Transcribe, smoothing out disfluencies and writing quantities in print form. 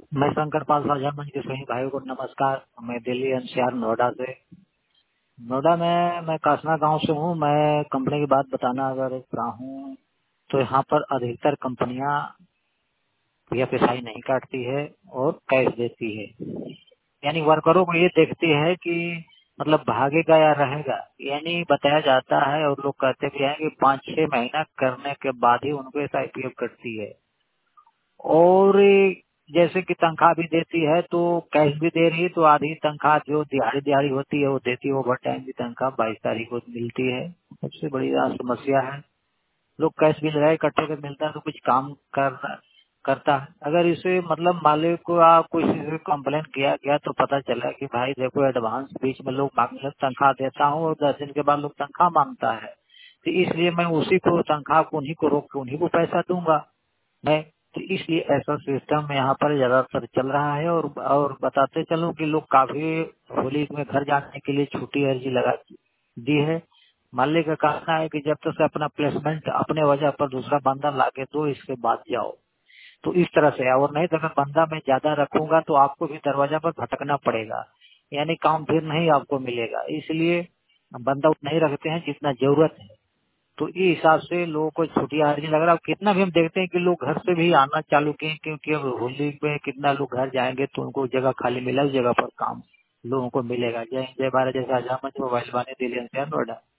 मैं शंकर पाल साझा मंच के सभी भाइयों को नमस्कार। मैं दिल्ली एनसीआर नोएडा से। नोएडा में मैं कासना गांव से हूँ। मैं कंपनी की बात बताना अगर चाहूँ तो यहाँ पर अधिकतर कंपनियां पीएफएसआई नहीं काटती है और कैश देती है। यानी वर्करों को ये देखती है कि मतलब भागेगा या रहेगा, यानी बताया जाता है और लोग कहते भी हैं कि 5-6 महीना करने के बाद ही उनको एसआईपीएफ कटती है। और जैसे कि तनख्वाह भी देती है तो कैश भी दे रही है, तो आधी तनख्वाह जो दिहाड़ी दिहाड़ी होती है वो देती है। ओवर टाइम की तनख्वाह 22 तारीख को मिलती है। सबसे बड़ी समस्या है लोग कैश भी लगाए इकट्ठे कर मिलता है तो कुछ काम करता है। अगर इसे मतलब मालिक को आप किसी से कंप्लेन किया गया तो पता चला कि भाई देखो एडवांस बीच में लोग मांगने लगे, तनख्वाह देता हूँ और 10 दिन के बाद लोग तनख्वाह मांगता है, तो इसलिए मैं उसी को तनख्वाह को उन्हीं को रोक के उन्हीं को पैसा दूंगा मैं। तो इसलिए ऐसा सिस्टम यहाँ पर ज्यादातर चल रहा है। और बताते चलूं कि लोग काफी होली में घर जाने के लिए छुट्टी अर्जी लगा दी है। मालिक का कहना है कि जब तक से अपना प्लेसमेंट अपने वजह पर दूसरा बंदा लाके दो, इसके बाद जाओ। तो इस तरह से, और नहीं तो अगर बंदा मैं ज्यादा रखूंगा तो आपको भी दरवाजा पर भटकना पड़ेगा, यानी काम फिर नहीं आपको मिलेगा। इसलिए बंदा उतना ही रखते हैं जितना जरूरत है। तो इस हिसाब से लोगों को छुट्टी आ रही लग रहा है। कितना भी हम देखते हैं कि लोग घर से भी आना चालू किए, क्योंकि अब होली में कितना लोग घर जाएंगे तो उनको जगह खाली मिला, उस जगह पर काम लोगों को मिलेगा। जय जय भारत, जैसे आजाद मंच मोबाइल बाने दिल्ली एनसीआर नोएडा।